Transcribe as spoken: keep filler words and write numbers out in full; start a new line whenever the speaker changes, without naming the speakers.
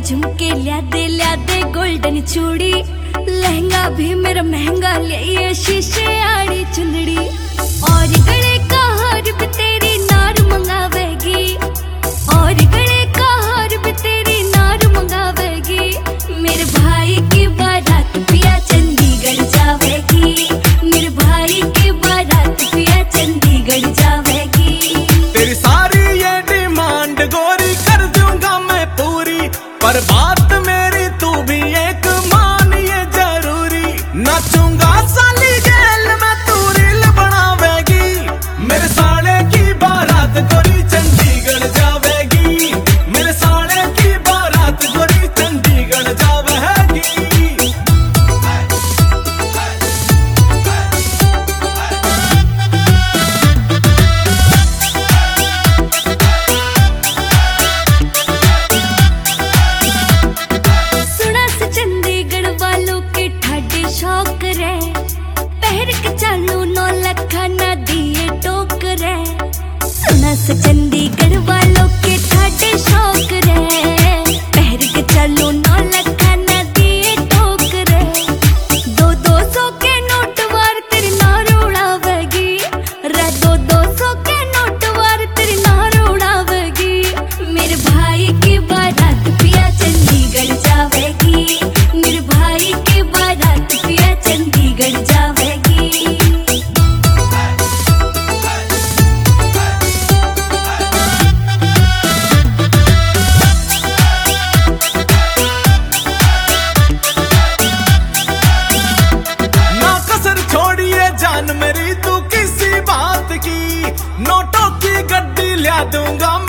झुमके लिया दे लिया दे गोल्डन चूड़ी, लहंगा भी मेरा महंगा ले शीशे आड़ी चुंदड़ी, और गले का हार भी तेरी नार मंगावेगी, और गले का हार भी तेरी नार मंगावेगी। मेरे भाई की बारात पिया चंडीगढ़ जावेगी, मेरे भाई की बारात पिया चंडीगढ़ जावेगी।
तेरी सारी ये डिमांड गोरी कर दूंगा मैं पूरी, पर बात मेरी तू भी एक मान ये जरूरी। नाचूंगा साली जेल में तू रील बनावेगी, मेरे साले की बारात गोरी चंडीगढ़ जावेगी, मेरे साले की बारात गोरी चंडीगढ़ जावेगी।
शौक रे पहर के चालू नौ लखा ना दिए टोक रे, सुना से चंडीगढ़ वालों के ठाडे शौक रे, पहर के चालू नौ लखा ना दिए टोक रे। दो दो सौ के नोट वार तेरी नार उड़ावेगी, रे दो दो सौ के नोट वार तेरी नार उड़ावेगी। मेरे भाई की बारात पिया चंडीगढ़ जावेगी, मेरे भाई की बारात पिया चंडीगढ़ जावेगी।
ना कसर छोड़िए जान मेरी तू किसी बात की, नोटों की गड्डी लिया दूंगा